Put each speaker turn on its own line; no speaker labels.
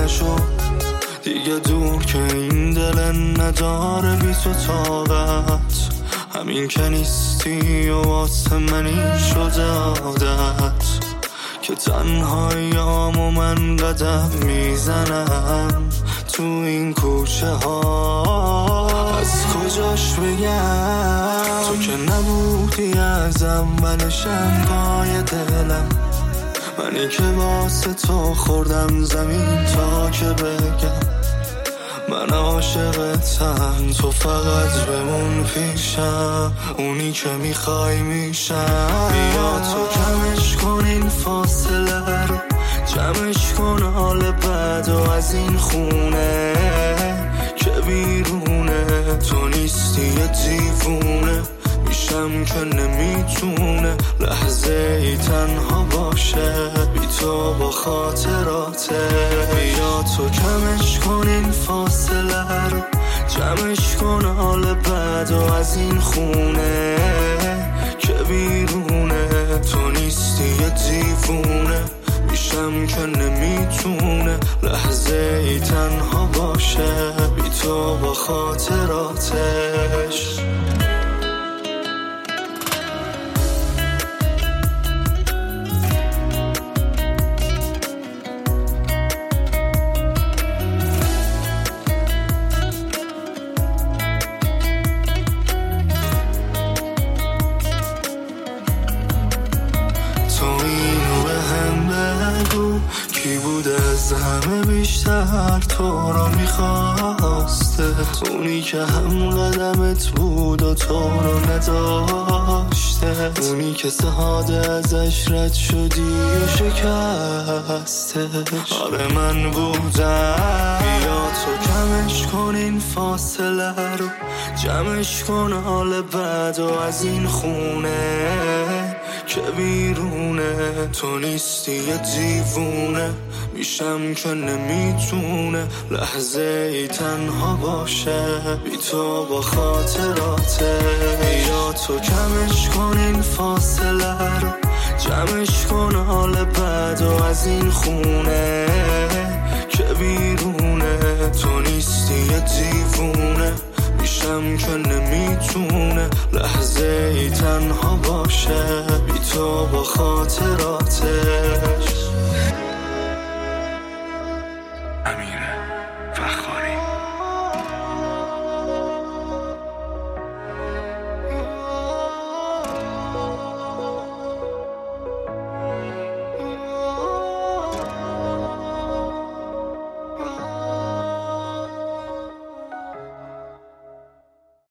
نشو دیگه دور که این دل نداره بی تو طاقت. همین که نیستی و واسه منی شده عادت که تنهاییامو من قدم میزنم تو این کوچه ها. از کجاش بگم تو که نبودی از اول شنگای دلم، منی که واسه تو خوردم زمین تا که بگم من عاشقتم. تو فقط بمون پیشم، اونی که میخوای میشم. بیا تو کمش کن این فاصله رو، جمعش کن حال بد و از این خونه که بیرونه. تو نیستی یه دیوونه میشم که نمیتونه لحظه ای تنها باشه بی تو با خاطراته. بیا تو کمش کن این فاصله رو، جمعش کن حال بد و از این خونه که بیرونه. تو نیستی یه دیوونه میشم که نمیتونه لحظه ای تنها باشه بی تو با خاطراتش. کی بوده از همه بیشتر تو رو میخواسته؟ اونی که هم قدمت بود و تو رو نداشته، اونی که ساده ازش رد شدی و شکسته. آره من بودم. بیا تو کمش کن این فاصله رو، جمعش کن حال بد و از این خونه که بیرونه. تو نیستی یه دیوونه میشم که نمیتونه لحظه ای تنها باشه بی تو با خاطراته. بیا تو کمش کن این فاصله رو، جمعش کن حال بد و از این خونه که بیرونه. تو نیستی یه دیوونه میشم که نمیتونه لحظه ای تنها باشه بی تو با خاطراتش.